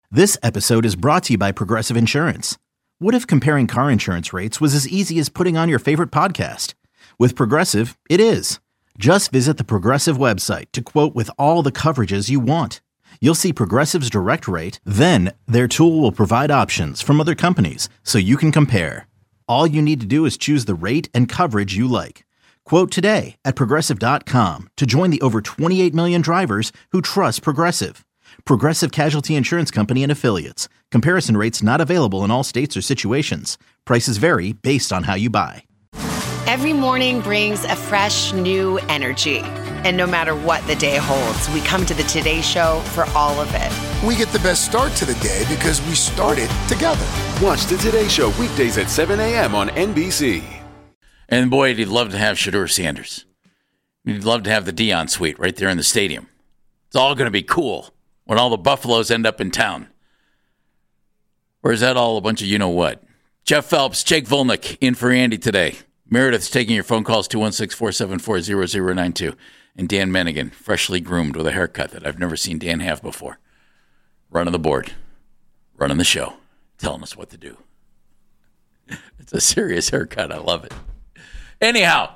This episode is brought to you by Progressive Insurance. What if comparing car insurance rates was as easy as putting on your favorite podcast? With Progressive, it is. Just visit the Progressive website to quote with all the coverages you want. You'll see Progressive's direct rate, then their tool will provide options from other companies so you can compare. All you need to do is choose the rate and coverage you like. Quote today at Progressive.com to join the over 28 million drivers who trust Progressive. Progressive Casualty Insurance Company and Affiliates. Comparison rates not available in all states or situations. Prices vary based on how you buy. Every morning brings a fresh, new energy. And no matter what the day holds, we come to the Today Show for all of it. We get the best start to the day because we started together. Watch the Today Show weekdays at 7 a.m. on NBC. And boy, he'd love to have Shedeur Sanders. He'd love to have the Dion suite right there in the stadium. It's all going to be cool when all the Buffaloes end up in town. Or is that all a bunch of you-know-what? Jeff Phelps, Jake Volnick in for Andy today. Meredith's taking your phone calls, 216-474-0092. And Dan Mennigan, freshly groomed with a haircut that I've never seen Dan have before. Running the board, running the show, telling us what to do. It's a serious haircut. I love it. Anyhow,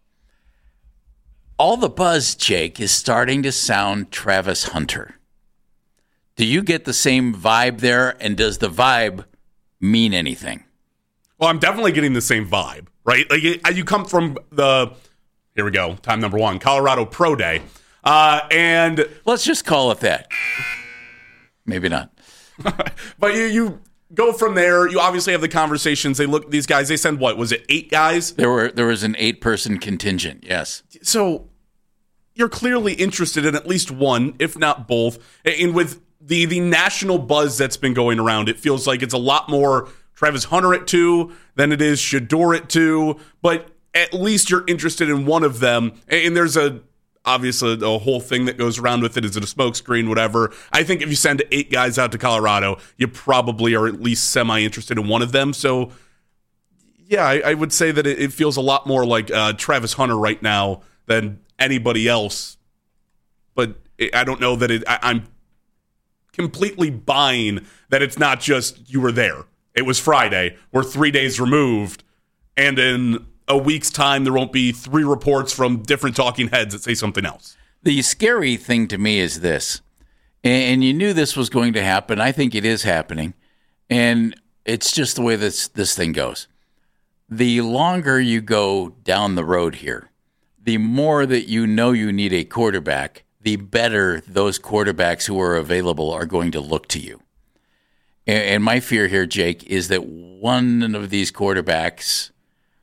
all the buzz, Jake, is starting to sound Travis Hunter. Do you get the same vibe there, and does the vibe mean anything? Well, I'm definitely getting the same vibe, right? Like you come from here we go, time number one, Colorado Pro Day, and let's just call it that. Maybe not. But you go from there. You obviously have the conversations. These guys, they send what? Was it 8 guys? There was an 8-person contingent, yes. So you're clearly interested in at least one, if not both. And with the national buzz that's been going around, it feels like it's a lot more Travis Hunter at 2 than it is Shedeur at 2. But at least you're interested in one of them. And there's obviously a whole thing that goes around with it. Is it a smokescreen, whatever? I think if you send 8 guys out to Colorado, you probably are at least semi-interested in one of them. So, yeah, I would say that it feels a lot more like Travis Hunter right now than anybody else. But I don't know that I'm completely buying that it's not just you were there. It was Friday. We're 3 days removed. And in a week's time, there won't be 3 reports from different talking heads that say something else. The scary thing to me is this, and you knew this was going to happen. I think it is happening, and it's just the way this thing goes. The longer you go down the road here, the more that you know you need a quarterback, the better those quarterbacks who are available are going to look to you. And my fear here, Jake, is that one of these quarterbacks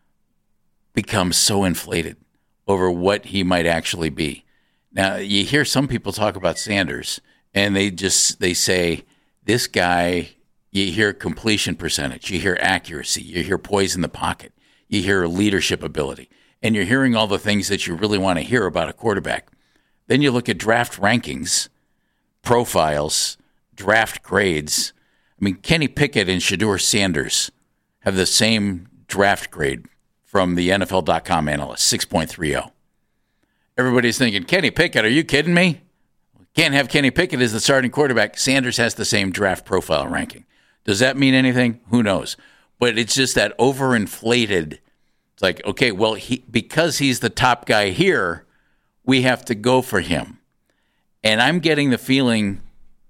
becomes so inflated over what he might actually be. Now, you hear some people talk about Sanders, and they say, this guy, you hear completion percentage, you hear accuracy, you hear poise in the pocket, you hear leadership ability, and you're hearing all the things that you really want to hear about a quarterback. Then you look at draft rankings, profiles, draft grades. I mean, Kenny Pickett and Shedeur Sanders have the same draft grade from the NFL.com analyst, 6.30. Everybody's thinking, Kenny Pickett, are you kidding me? Can't have Kenny Pickett as the starting quarterback. Sanders has the same draft profile ranking. Does that mean anything? Who knows? But it's just that overinflated. It's like, okay, well, because he's the top guy here, we have to go for him. And I'm getting the feeling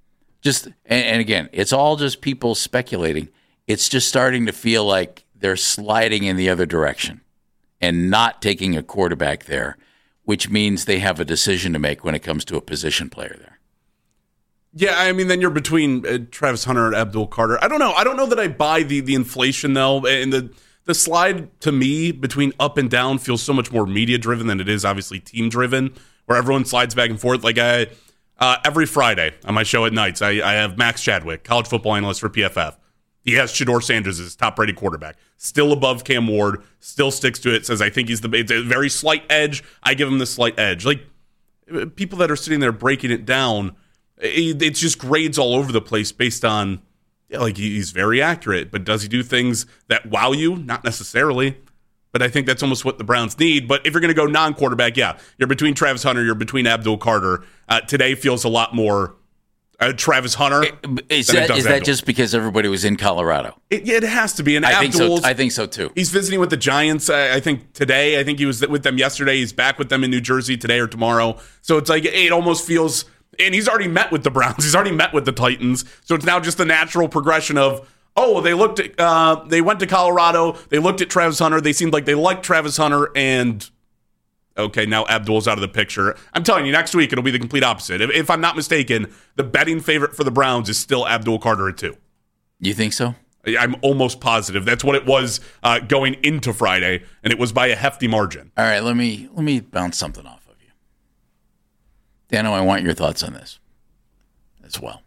and again, it's all just people speculating. It's just starting to feel like they're sliding in the other direction and not taking a quarterback there, which means they have a decision to make when it comes to a position player there. Yeah, I mean, then you're between Travis Hunter and Abdul Carter. I don't know. I don't know that I buy the inflation, though. And the slide, to me, between up and down feels so much more media-driven than it is, obviously, team-driven, where everyone slides back and forth. Like, every Friday on my show at nights, I have Max Chadwick, college football analyst for PFF. He has Shedeur Sanders as his top-rated quarterback. Still above Cam Ward. Still sticks to it. Says, I think it's a very slight edge. I give him the slight edge. Like, people that are sitting there breaking it down, it's just grades all over the place based on, he's very accurate. But does he do things that wow you? Not necessarily. But I think that's almost what the Browns need. But if you're going to go non-quarterback, yeah, you're between Travis Hunter, you're between Abdul Carter. Today feels a lot more Travis Hunter. Is that just because everybody was in Colorado? It has to be. And I think so too. He's visiting with the Giants, I think, today. I think he was with them yesterday. He's back with them in New Jersey today or tomorrow. So it's like it almost feels, and he's already met with the Browns. He's already met with the Titans. So it's now just the natural progression of, they went to Colorado. They looked at Travis Hunter. They seemed like they liked Travis Hunter, and okay, now Abdul's out of the picture. I'm telling you, next week it'll be the complete opposite. If I'm not mistaken, the betting favorite for the Browns is still Abdul Carter at 2. You think so? I'm almost positive. That's what it was going into Friday, and it was by a hefty margin. All right, let me bounce something off of you. Dano, I want your thoughts on this as well.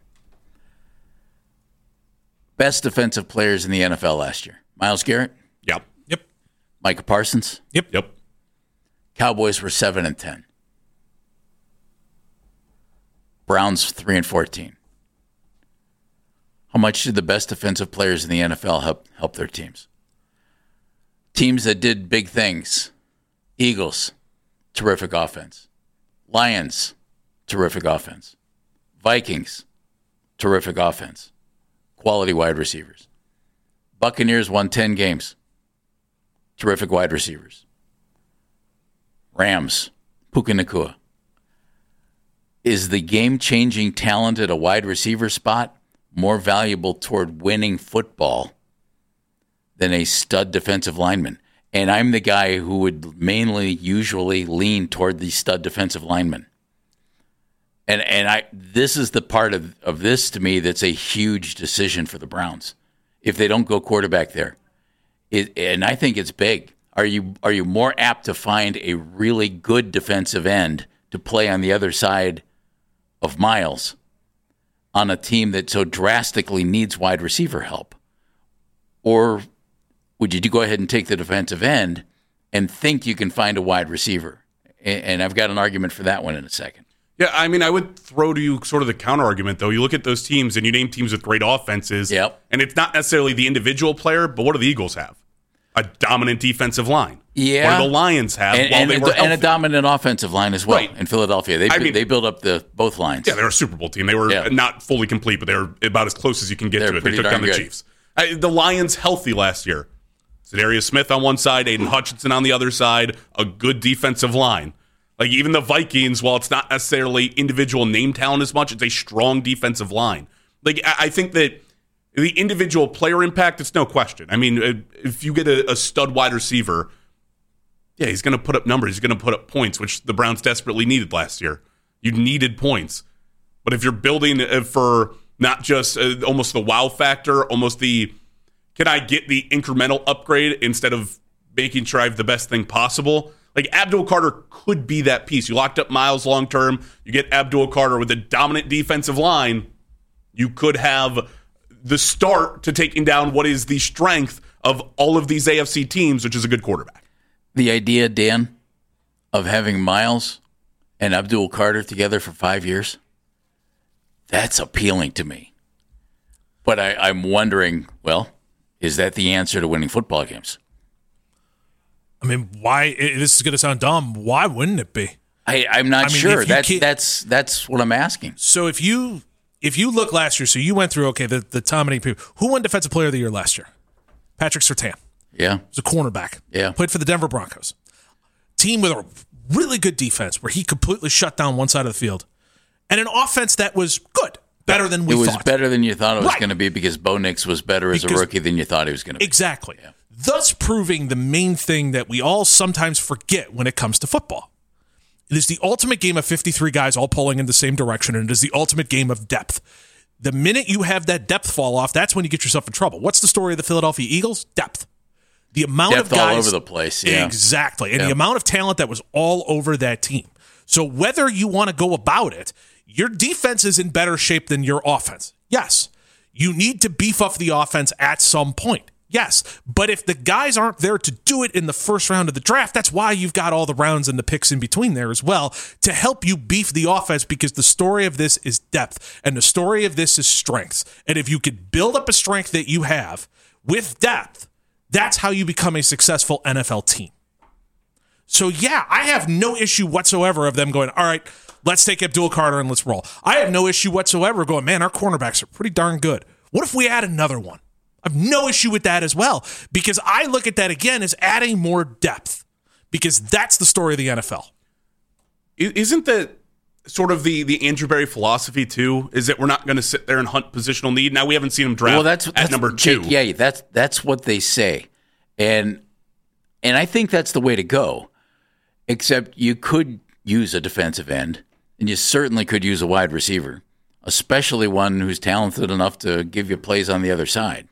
Best defensive players in the NFL last year. Myles Garrett? Yep. Micah Parsons? Yep. Cowboys were 7-10. Browns 3-14. How much did the best defensive players in the NFL help their teams? Teams that did big things. Eagles, terrific offense. Lions, terrific offense. Vikings, terrific offense. Quality wide receivers. Buccaneers won 10 games. Terrific wide receivers. Rams, Puka Nacua. Is the game-changing talent at a wide receiver spot more valuable toward winning football than a stud defensive lineman? And I'm the guy who would usually lean toward the stud defensive lineman. And this is the part of this to me that's a huge decision for the Browns. If they don't go quarterback there, and I think it's big. Are you more apt to find a really good defensive end to play on the other side of Myles on a team that so drastically needs wide receiver help? Or would you go ahead and take the defensive end and think you can find a wide receiver? And I've got an argument for that one in a second. Yeah, I mean, I would throw to you sort of the counter argument, though. You look at those teams and you name teams with great offenses, and it's not necessarily the individual player, but what do the Eagles have? A dominant defensive line. Yeah. What do the Lions have while they were healthy? And a dominant offensive line as well in Philadelphia. They built up both lines. Yeah, they're a Super Bowl team. They were not fully complete, but they were about as close as you can get to it. They took down the Chiefs. The Lions healthy last year. Za'Darius Smith on one side, Aiden Hutchinson on the other side, a good defensive line. Like even the Vikings, while it's not necessarily individual name talent as much, it's a strong defensive line. Like I think that the individual player impact, it's no question. I mean, if you get a stud wide receiver, yeah, he's going to put up numbers. He's going to put up points, which the Browns desperately needed last year. You needed points. But if you're building for not just almost the wow factor, almost the can I get the incremental upgrade instead of making sure I have the best thing possible, like Abdul Carter could be that piece. You locked up Myles long term. You get Abdul Carter with a dominant defensive line. You could have the start to taking down what is the strength of all of these AFC teams, which is a good quarterback. The idea, Dan, of having Myles and Abdul Carter together for 5 years, that's appealing to me. But I'm wondering, well, is that the answer to winning football games? I mean, why? This is going to sound dumb. Why wouldn't it be? I'm not sure. That's what I'm asking. So if you look last year, so you went through, okay, the dominating people. Who won Defensive Player of the Year last year? Patrick Surtain. Yeah. He was a cornerback. Yeah. Played for the Denver Broncos. Team with a really good defense where he completely shut down one side of the field. And an offense that was good. Better than we thought. It was better than you thought it was going to be because Bo Nix was better as a rookie than you thought he was going to be. Exactly. Yeah. Thus proving the main thing that we all sometimes forget when it comes to football. It is the ultimate game of 53 guys all pulling in the same direction, and it is the ultimate game of depth. The minute you have that depth fall off, that's when you get yourself in trouble. What's the story of the Philadelphia Eagles? Depth. The amount depth of guys all over the place. Yeah. Exactly. And the amount of talent that was all over that team. So whether you want to go about it, your defense is in better shape than your offense. Yes. You need to beef up the offense at some point. Yes. But if the guys aren't there to do it in the first round of the draft, that's why you've got all the rounds and the picks in between there as well to help you beef the offense, because the story of this is depth and the story of this is strengths. And if you could build up a strength that you have with depth, that's how you become a successful NFL team. So, yeah, I have no issue whatsoever of them going, all right, let's take Abdul Carter and let's roll. I have no issue whatsoever going, man, our cornerbacks are pretty darn good. What if we add another one? I have no issue with that as well, because I look at that again as adding more depth, because that's the story of the NFL. Isn't that sort of the Andrew Berry philosophy too? Is that we're not going to sit there and hunt positional need? Now we haven't seen him draft at number 2. Yeah, that's what they say, and I think that's the way to go. Except you could use a defensive end, and you certainly could use a wide receiver, especially one who's talented enough to give you plays on the other side.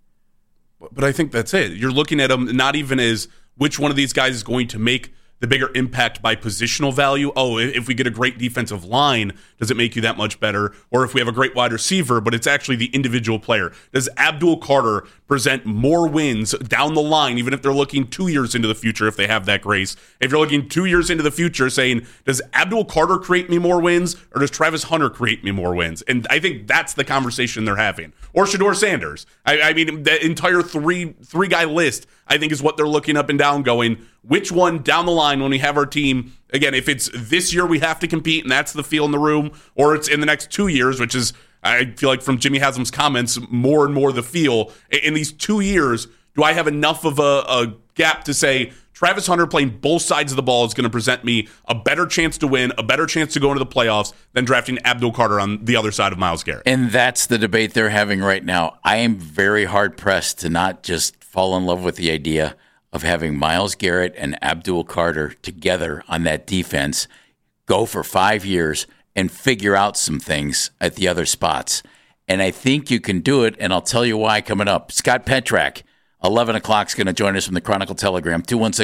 But I think that's it. You're looking at them not even as which one of these guys is going to make the bigger impact by positional value. Oh, if we get a great defensive line, does it make you that much better? Or if we have a great wide receiver, but it's actually the individual player. Does Abdul Carter present more wins down the line, even if they're looking 2 years into the future, if they have that grace? If you're looking 2 years into the future saying, does Abdul Carter create me more wins, or does Travis Hunter create me more wins? And I think that's the conversation they're having. Or Shedeur Sanders. I mean, the entire three-guy list, I think, is what they're looking up and down going, which one down the line when we have our team, again, if it's this year we have to compete and that's the feel in the room, or it's in the next 2 years, which is, I feel like from Jimmy Haslam's comments, more and more the feel. In these 2 years, do I have enough of a gap to say Travis Hunter playing both sides of the ball is going to present me a better chance to win, a better chance to go into the playoffs than drafting Abdul Carter on the other side of Myles Garrett? And that's the debate they're having right now. I am very hard-pressed to not just fall in love with the idea of having Myles Garrett and Abdul Carter together on that defense, go for 5 years, and figure out some things at the other spots. And I think you can do it, and I'll tell you why coming up. Scott Petrak, 11 o'clock, is going to join us from the Chronicle Telegram,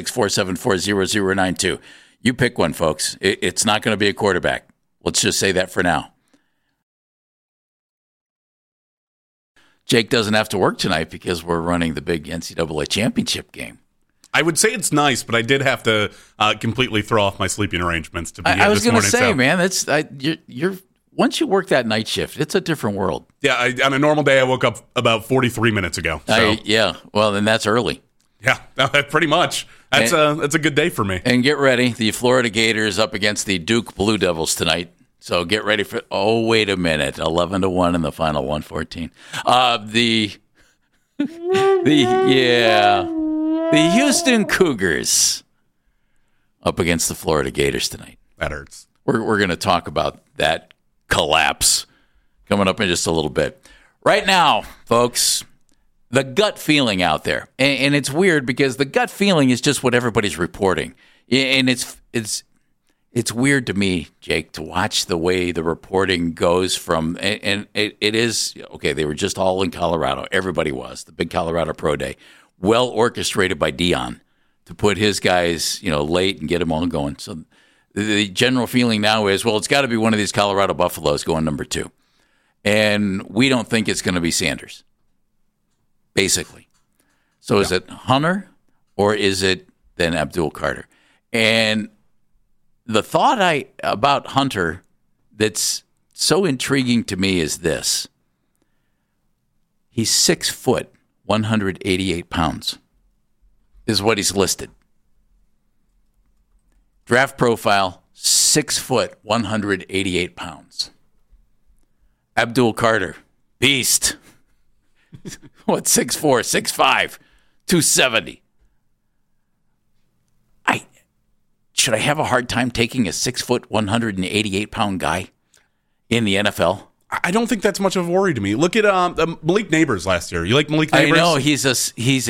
216-474-0092. You pick one, folks. It's not going to be a quarterback. Let's just say that for now. Jake doesn't have to work tonight because we're running the big NCAA championship game. I would say it's nice, but I did have to completely throw off my sleeping arrangements to be here this morning. I was going to say, man, that's you're once you work that night shift, it's a different world. Yeah, on a normal day, I woke up about 43 minutes ago. So. Yeah, well, then that's early. Yeah, pretty much. That's a good day for me. And get ready, the Florida Gators up against the Duke Blue Devils tonight. So get ready for. Oh, wait a minute, 11-1 in the final 114. The Houston Cougars up against the Florida Gators tonight. That hurts. We're going to talk about that collapse coming up in just a little bit. Right now, folks, the gut feeling out there, and it's weird because the gut feeling is just what everybody's reporting, and it's weird to me, Jake, to watch the way the reporting goes from, and it is okay. They were just all in Colorado. Everybody was the big Colorado Pro Day. Well orchestrated by Dion to put his guys, late and get them all going. So the general feeling now is, well, it's got to be one of these Colorado Buffaloes going number 2. And we don't think it's going to be Sanders, basically. So is it Hunter or is it then Abdul Carter? And the thought about Hunter that's so intriguing to me is this. He's 6 foot. 188 pounds is what he's listed. Draft profile, 6 foot, 188 pounds. Abdul Carter, beast. What, 6'4", 6'5", 270. Should I have a hard time taking a 6 foot, 188 pound guy in the NFL? I don't think that's much of a worry to me. Look at Malik Neighbors last year. You like Malik Neighbors? I know he's a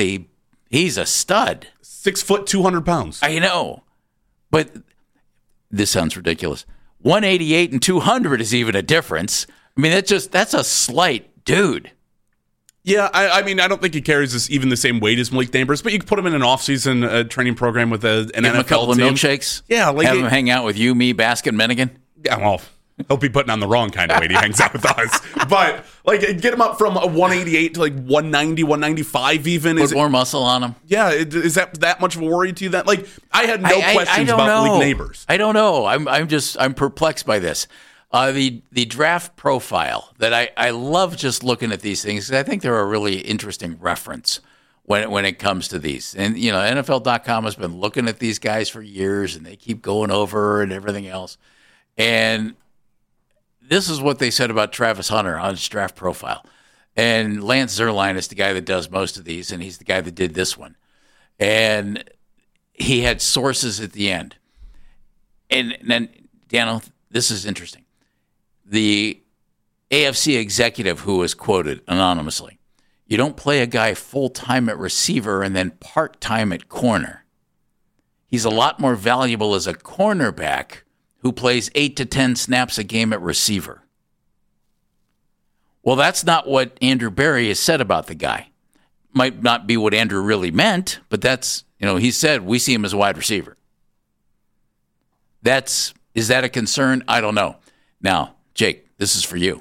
stud. 6 foot, 200 pounds. I know, but this sounds ridiculous. 188 and 200 is even a difference. I mean, that's a slight dude. Yeah, I mean, I don't think he carries even the same weight as Malik Neighbors, but you can put him in an offseason training program with an NFL team. A couple of milkshakes. Yeah, have him hang out with you, me, Baskin, Minigan. Yeah, well. He'll be putting on the wrong kind of weight. He hangs out with us. But, get him up from a 188 to, 190, 195 even. Put more muscle on him. Yeah. Is that much of a worry to you? That I had no questions about Malik Neighbors. I don't know. I'm perplexed by this. The draft profile that I love just looking at these things. I think they're a really interesting reference when it comes to these. And, NFL.com has been looking at these guys for years, and they keep going over and everything else. And this is what they said about Travis Hunter on his draft profile. And Lance Zierlein is the guy that does most of these, and he's the guy that did this one. And he had sources at the end. And then, Daniel, this is interesting. The AFC executive who was quoted anonymously, you don't play a guy full-time at receiver and then part-time at corner. He's a lot more valuable as a cornerback who plays 8 to 10 snaps a game at receiver. Well, that's not what Andrew Berry has said about the guy. Might not be what Andrew really meant, but that's, he said we see him as a wide receiver. Is that a concern? I don't know. Now, Jake, this is for you.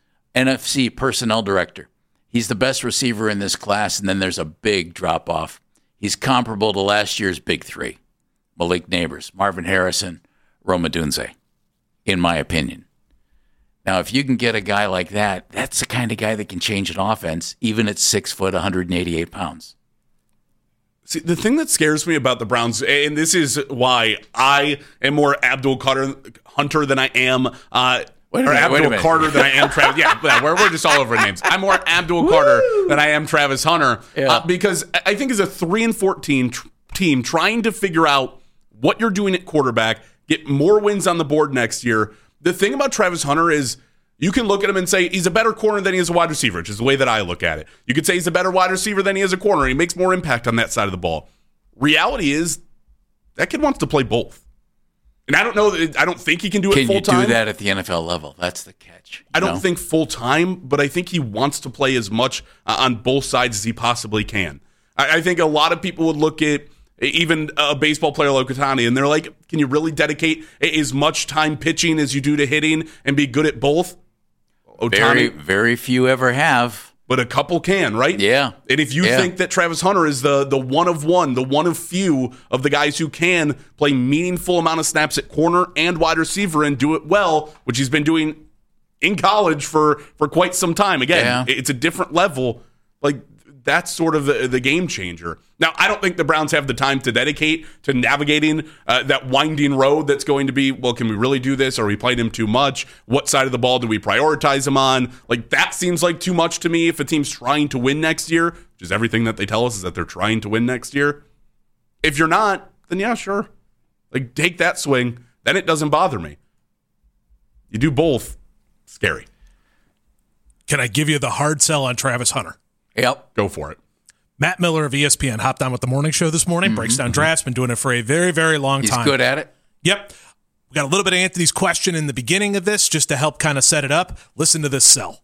NFC personnel director. He's the best receiver in this class, and then there's a big drop-off. He's comparable to last year's big three. Malik Neighbors, Marvin Harrison, Rome Odunze, in my opinion. Now, if you can get a guy like that, that's the kind of guy that can change an offense, even at 6 foot, 188 pounds. See, the thing that scares me about the Browns, and this is why I am more Abdul Hunter than I am, Abdul Carter than I am Travis. Yeah, we're just all over names. I'm more Abdul Carter than I am Travis Hunter, because I think as a 3-14 team trying to figure out what you're doing at quarterback, get more wins on the board next year. The thing about Travis Hunter is you can look at him and say he's a better corner than he is a wide receiver, which is the way that I look at it. You could say he's a better wide receiver than he is a corner. He makes more impact on that side of the ball. Reality is that kid wants to play both. And I don't think he can do it full-time. Can you do that at the NFL level? That's the catch. I don't think full-time, but I think he wants to play as much on both sides as he possibly can. I think a lot of people would look at even a baseball player like Ohtani, and they're like, can you really dedicate as much time pitching as you do to hitting and be good at both? Ohtani, very few ever have. But a couple can, right? Yeah. And if you think that Travis Hunter is the one of one, the one of few of the guys who can play meaningful amount of snaps at corner and wide receiver and do it well, which he's been doing in college for quite some time. Again, it's a different level. Like, that's sort of the game changer. Now, I don't think the Browns have the time to dedicate to navigating that winding road that's going to be, well, can we really do this? Are we playing him too much? What side of the ball do we prioritize him on? Like, that seems like too much to me if a team's trying to win next year, which is everything that they tell us is that they're trying to win next year. If you're not, then yeah, sure. Like, take that swing. Then it doesn't bother me. You do both. Scary. Can I give you the hard sell on Travis Hunter? Yep. Go for it. Matt Miller of ESPN hopped on with the morning show this morning, breaks down drafts, been doing it for a very, very long time. He's good at it. Yep. We got a little bit of Anthony's question in the beginning of this just to help kind of set it up. Listen to this sell.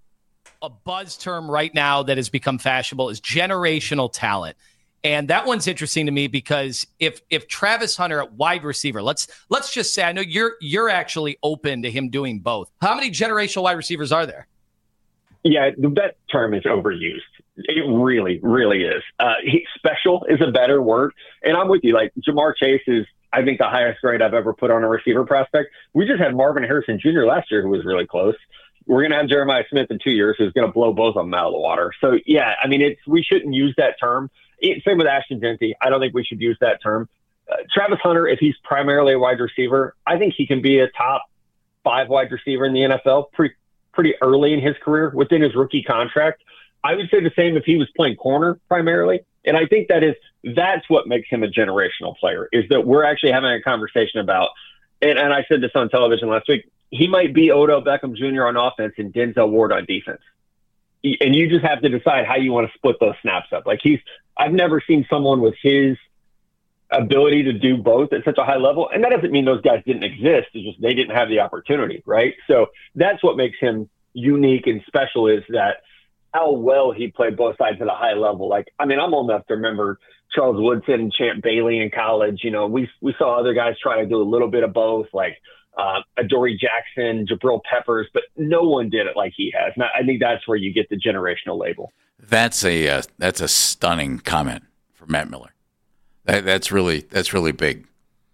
A buzz term right now that has become fashionable is generational talent. And that one's interesting to me because if Travis Hunter at wide receiver, let's just say, I know you're actually open to him doing both. How many generational wide receivers are there? Yeah, that term is overused. It really, really is. Special is a better word. And I'm with you. Like, Jamar Chase is, I think, the highest grade I've ever put on a receiver prospect. We just had Marvin Harrison Jr. last year who was really close. We're going to have Jeremiah Smith in 2 years who's going to blow both of them out of the water. So, yeah, I mean, we shouldn't use that term. Same with Ashton Genty. I don't think we should use that term. Travis Hunter, if he's primarily a wide receiver, I think he can be a top 5 wide receiver in the NFL pretty early in his career within his rookie contract. I would say the same if he was playing corner primarily. And I think that's what makes him a generational player, is that we're actually having a conversation about, and I said this on television last week, he might be Odell Beckham Jr. on offense and Denzel Ward on defense. And you just have to decide how you want to split those snaps up. Like, I've never seen someone with his ability to do both at such a high level. And that doesn't mean those guys didn't exist. It's just they didn't have the opportunity, right? So that's what makes him unique and special, is that how well he played both sides at a high level. Like, I mean, I'm old enough to remember Charles Woodson and Champ Bailey in college. You know, we saw other guys try to do a little bit of both, like Adoree Jackson, Jabril Peppers, but no one did it like he has. And I think that's where you get the generational label. That's a stunning comment from Matt Miller. That's really big.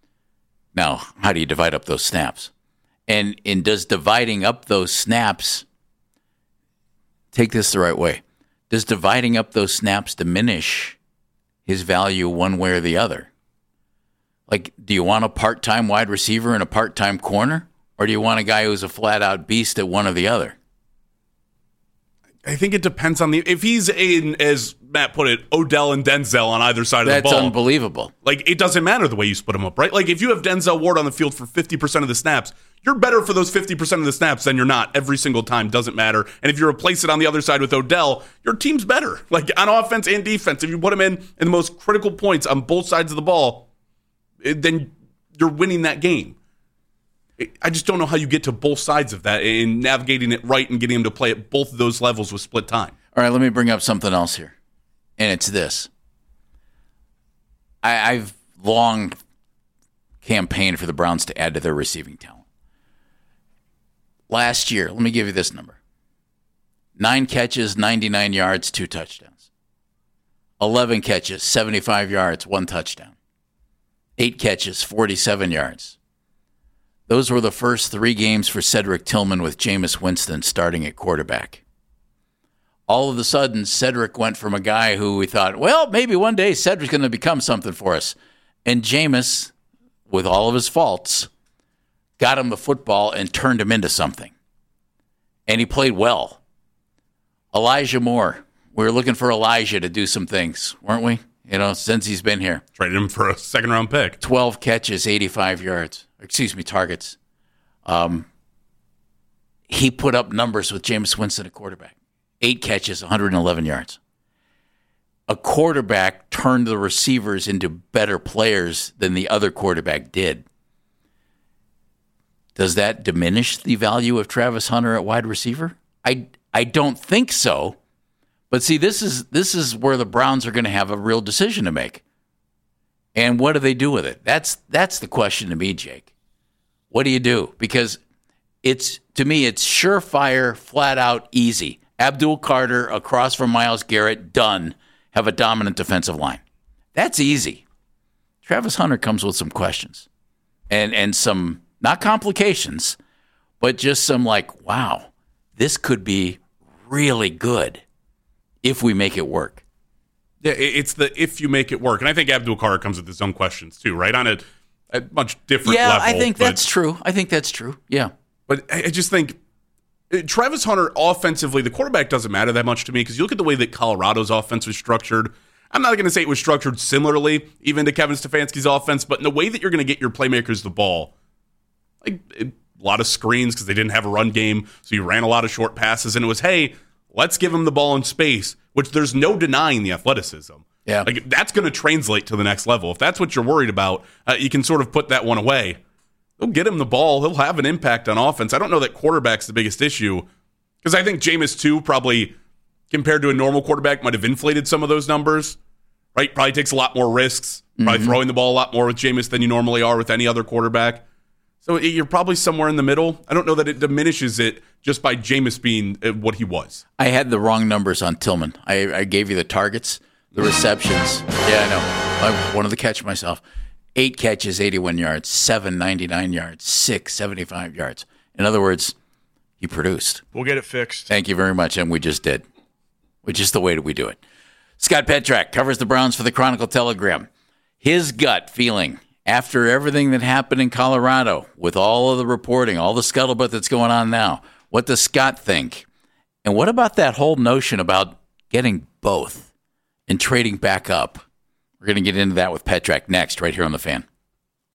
Now, how do you divide up those snaps? And does dividing up those snaps, take this the right way, does dividing up those snaps diminish his value one way or the other? Like, do you want a part-time wide receiver and a part-time corner? Or do you want a guy who's a flat-out beast at one or the other? I think it depends on if he's in, as Matt put it, Odell and Denzel on either side of the ball. That's unbelievable. Like, it doesn't matter the way you split them up, right? Like, if you have Denzel Ward on the field for 50% of the snaps, you're better for those 50% of the snaps than you're not every single time. Doesn't matter. And if you replace it on the other side with Odell, your team's better. Like, on offense and defense, if you put him in the most critical points on both sides of the ball, then you're winning that game. I just don't know how you get to both sides of that and navigating it right and getting him to play at both of those levels with split time. All right, let me bring up something else here, and it's this. I've long campaigned for the Browns to add to their receiving talent. Last year, let me give you this number. 9 catches, 99 yards, 2 touchdowns. 11 catches, 75 yards, 1 touchdown. 8 catches, 47 yards. Those were the first 3 games for Cedric Tillman with Jameis Winston starting at quarterback. All of a sudden, Cedric went from a guy who we thought, well, maybe one day Cedric's going to become something for us. And Jameis, with all of his faults, got him the football and turned him into something. And he played well. Elijah Moore. We were looking for Elijah to do some things, weren't we? Since he's been here. Traded him for a second-round pick. 12 catches, 85 yards. Targets. He put up numbers with Jameis Winston at quarterback. 8 catches, 111 yards. A quarterback turned the receivers into better players than the other quarterback did. Does that diminish the value of Travis Hunter at wide receiver? I don't think so. But see, this is where the Browns are going to have a real decision to make. And what do they do with it? That's the question to me, Jake. What do you do? Because to me, it's surefire, flat out, easy. Abdul Carter across from Myles Garrett, done. Have a dominant defensive line. That's easy. Travis Hunter comes with some questions and some, not complications, but just some like, wow, this could be really good if we make it work. Yeah, it's the if you make it work. And I think Abdul Carter comes with his own questions too, right? On a much different level. Yeah, I think that's true. Yeah. But I just think Travis Hunter offensively, the quarterback doesn't matter that much to me because you look at the way that Colorado's offense was structured. I'm not going to say it was structured similarly even to Kevin Stefanski's offense, but in the way that you're going to get your playmakers the ball, like a lot of screens because they didn't have a run game, so you ran a lot of short passes, and it was, hey, let's give him the ball in space, which there's no denying the athleticism. Yeah. Like, that's going to translate to the next level. If that's what you're worried about, you can sort of put that one away. They'll get him the ball. He'll have an impact on offense. I don't know that quarterback's the biggest issue because I think Jameis, too, probably compared to a normal quarterback, might have inflated some of those numbers, right? Probably takes a lot more risks, probably throwing the ball a lot more with Jameis than you normally are with any other quarterback. So you're probably somewhere in the middle. I don't know that it diminishes it just by Jameis being what he was. I had the wrong numbers on Tillman. I gave you the targets, the receptions. Yeah, I know. I wanted to catch myself. 8 catches, 81 yards, 7, 99 yards, 6, 75 yards. In other words, he produced. We'll get it fixed. Thank you very much, and we just did. Which is the way that we do it. Scott Petrak covers the Browns for the Chronicle-Telegram. His gut feeling after everything that happened in Colorado with all of the reporting, all the scuttlebutt that's going on now, what does Scott think? And what about that whole notion about getting both and trading back up? We're going to get into that with Petrak next, right here on The Fan.